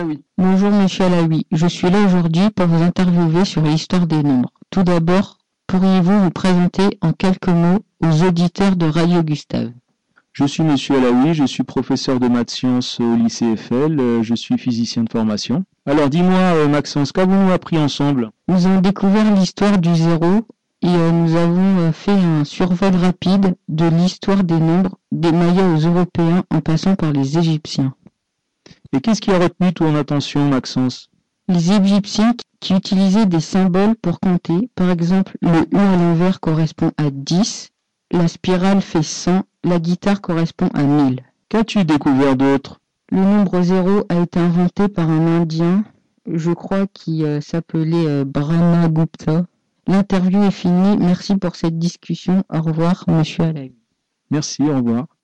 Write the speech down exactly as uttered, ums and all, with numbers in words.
Oui. Bonjour Monsieur Alaoui, je suis là aujourd'hui pour vous interviewer sur l'histoire des nombres. Tout d'abord, pourriez-vous vous présenter en quelques mots aux auditeurs de Radio Gustave? Je suis Monsieur Alaoui, je suis professeur de maths sciences au lycée F L, euh, je suis physicien de formation. Alors dis-moi euh, Maxence, qu'avons-nous appris ensemble? Nous avons découvert l'histoire du zéro et euh, nous avons euh, fait un survol rapide de l'histoire des nombres des Mayas aux Européens en passant par les Égyptiens. Et qu'est-ce qui a retenu ton attention Maxence? Les Égyptiens qui utilisaient des symboles pour compter, par exemple le U à l'envers correspond à dix, la spirale fait cent, la guitare correspond à mille. Qu'as-tu découvert d'autre? Le nombre zéro a été inventé par un Indien, je crois qui euh, s'appelait euh, Brahmagupta. L'interview est finie, merci pour cette discussion, au revoir Monsieur Alaoui. Merci, au revoir.